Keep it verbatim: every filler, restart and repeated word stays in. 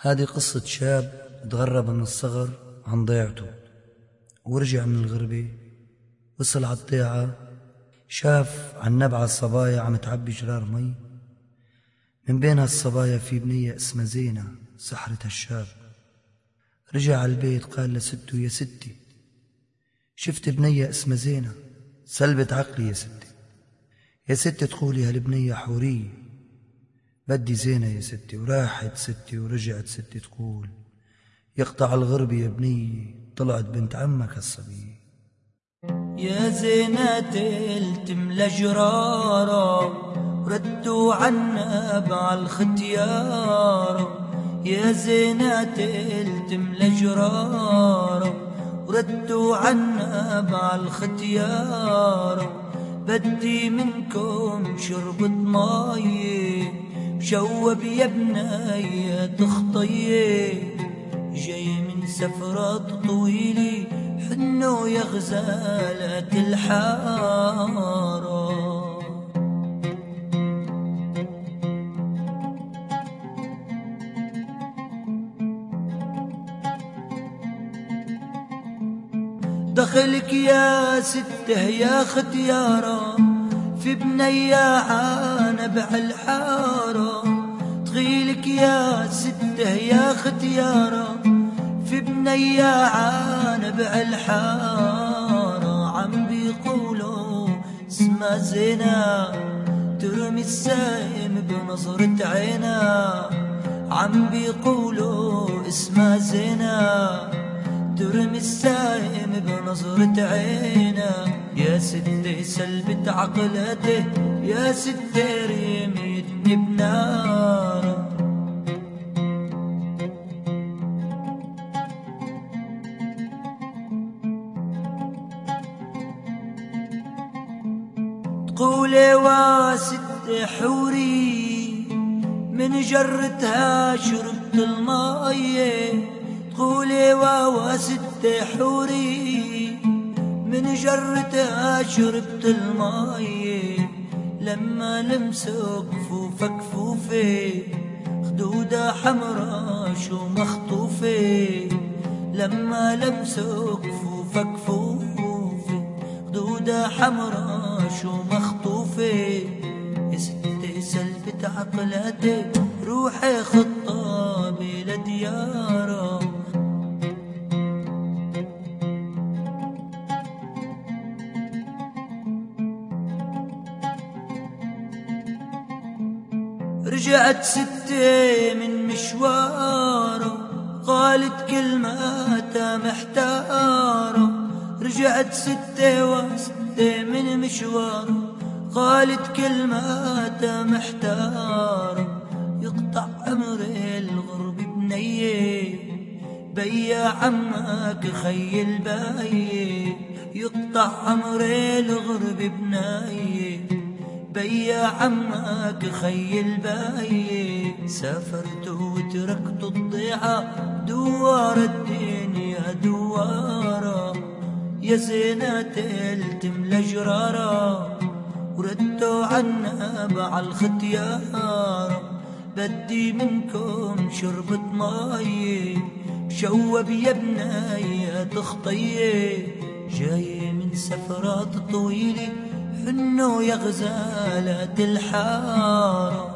هذه قصة شاب تغرب من الصغر عن ضيعته، ورجع من الغربة. وصل على الضيعة، شاف عن نبع الصبايا عم تعبي جرار مي. من بين هالصبايا في بنية اسمها زينة سحرتها الشاب. رجع على البيت قال لسته: يا ستي، شفت بنية اسمها زينة سلبت عقلي يا ستي. يا ستي تقولي هالبنية حورية، بدي زينة يا ستي. وراحت ستي ورجعت ستي تقول: يقطع الغرب يا بنية، طلعت بنت عمك الصبية. يا زينة تلتم جرارة، ردوا عنا بعالختيارة. يا زينة تلتم جرارة، ردوا عنا بعالختيارة. بدي منكم شربة ماي، مشوب يا بناية تخطيه. جاي من سفرات طويلة، حنو يا غزالة الحارة. دخلك يا سته يا ختيارة، في بنية عانب الحارة. دخيلك يا سته يا ختيارة، في بنية عانب الحارة. عم بيقولوا اسمها زينة، ترمي السايم بنظرة عينا. عم بيقولوا اسمها زينة، ترمي السايم بنظرة عينا. يا ستي سلبت عقلته، يا ستي رميتني بنار. تقولي واسد حوري، من جرتها شربت المايه. تقولي واسد حوري، من جرتها شربت المايه. لما لمسوا كفوفة كفوفي، خدودة حمرا شو مخطوفة. لما لمسوا كفوفة كفوفي، خدودة حمرا شو مخطوفة. يا ستي سلبت عقلاتي، روحي خطابي لديارة. رجعت ستي من مشواره، قالت كلماتها محتارة. رجعت ستي وستي من مشواره، قالت كلماتها محتارة. يقطع عمري الغرب بنيه، بيا عمك خي البايه. يقطع عمري الغرب بنيه، بيا عمك خي البايه. سافرت وتركت الضيعة، دوار الدنيا دوارة. يا زينة تلتم جرارة، وردوا عنا بعالختيارة. بدي منكم شربة ماي، مشوب يا بناية تخطيه. جاي من سفرات طويلة، حنو يا غزالة الحارة.